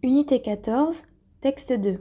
Unité 14, texte 2.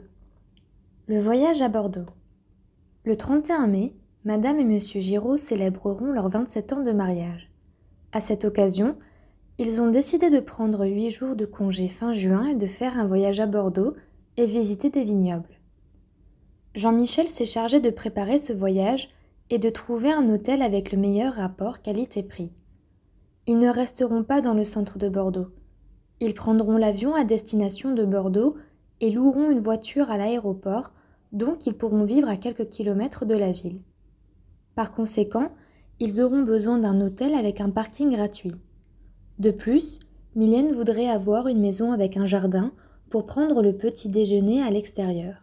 Le voyage à Bordeaux. Le 31 mai, Madame et Monsieur Giraud célébreront leurs 27 ans de mariage. À cette occasion, ils ont décidé de prendre 8 jours de congé fin juin et de faire un voyage à Bordeaux et visiter des vignobles. Jean-Michel s'est chargé de préparer ce voyage et de trouver un hôtel avec le meilleur rapport qualité-prix. Ils ne resteront pas dans le centre de Bordeaux. Ils prendront l'avion à destination de Bordeaux et loueront une voiture à l'aéroport, donc ils pourront vivre à quelques kilomètres de la ville. Par conséquent, ils auront besoin d'un hôtel avec un parking gratuit. De plus, Mylène voudrait avoir une maison avec un jardin pour prendre le petit déjeuner à l'extérieur.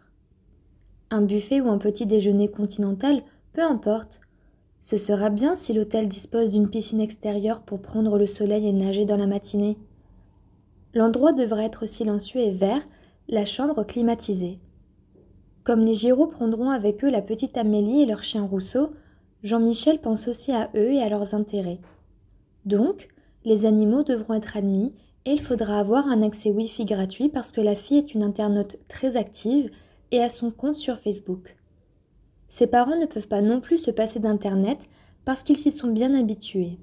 Un buffet ou un petit déjeuner continental, peu importe. Ce sera bien si l'hôtel dispose d'une piscine extérieure pour prendre le soleil et nager dans la matinée. L'endroit devrait être silencieux et vert, la chambre climatisée. Comme les Giraud prendront avec eux la petite Amélie et leur chien Rousseau, Jean-Michel pense aussi à eux et à leurs intérêts. Donc, les animaux devront être admis et il faudra avoir un accès Wi-Fi gratuit parce que la fille est une internaute très active et a son compte sur Facebook. Ses parents ne peuvent pas non plus se passer d'Internet parce qu'ils s'y sont bien habitués.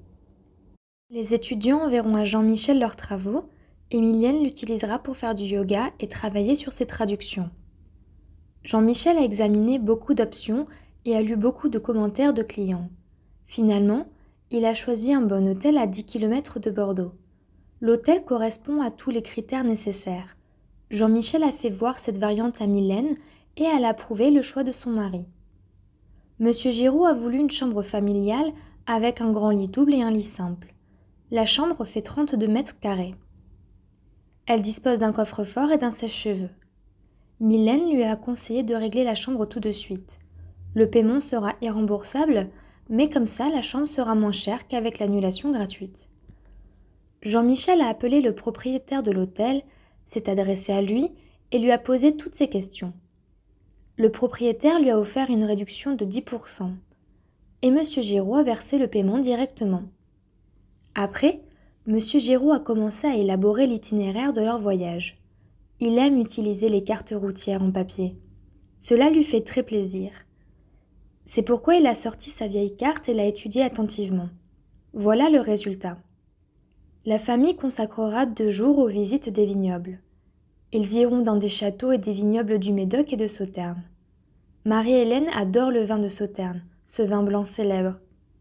Les étudiants enverront à Jean-Michel leurs travaux et Mylène l'utilisera pour faire du yoga et travailler sur ses traductions. Jean-Michel a examiné beaucoup d'options et a lu beaucoup de commentaires de clients. Finalement, il a choisi un bon hôtel à 10 km de Bordeaux. L'hôtel correspond à tous les critères nécessaires. Jean-Michel a fait voir cette variante à Mylène et elle a approuvé le choix de son mari. Monsieur Giraud a voulu une chambre familiale avec un grand lit double et un lit simple. La chambre fait 32 mètres carrés. Elle dispose d'un coffre-fort et d'un sèche-cheveux. Mylène lui a conseillé de régler la chambre tout de suite. Le paiement sera irremboursable, mais comme ça, la chambre sera moins chère qu'avec l'annulation gratuite. Jean-Michel a appelé le propriétaire de l'hôtel, s'est adressé à lui et lui a posé toutes ses questions. Le propriétaire lui a offert une réduction de 10%. Et M. Giraud a versé le paiement directement. Après, M. Giraud a commencé à élaborer l'itinéraire de leur voyage. Il aime utiliser les cartes routières en papier. Cela lui fait très plaisir. C'est pourquoi il a sorti sa vieille carte et l'a étudiée attentivement. Voilà le résultat. La famille consacrera 2 jours aux visites des vignobles. Ils iront dans des châteaux et des vignobles du Médoc et de Sauternes. Marie-Hélène adore le vin de Sauternes, ce vin blanc célèbre.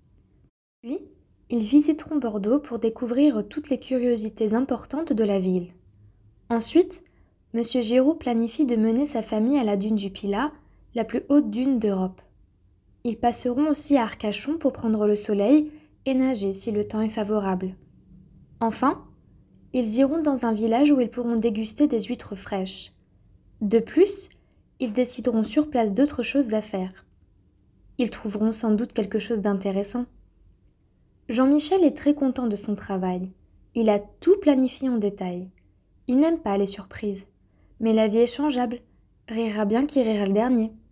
Puis, ils visiteront Bordeaux pour découvrir toutes les curiosités importantes de la ville. Ensuite, M. Giraud planifie de mener sa famille à la dune du Pilat, la plus haute dune d'Europe. Ils passeront aussi à Arcachon pour prendre le soleil et nager si le temps est favorable. Enfin, ils iront dans un village où ils pourront déguster des huîtres fraîches. De plus, ils décideront sur place d'autres choses à faire. Ils trouveront sans doute quelque chose d'intéressant. Jean-Michel est très content de son travail. Il a tout planifié en détail. Il n'aime pas les surprises. Mais la vie est changeable. Rira bien qui rira le dernier.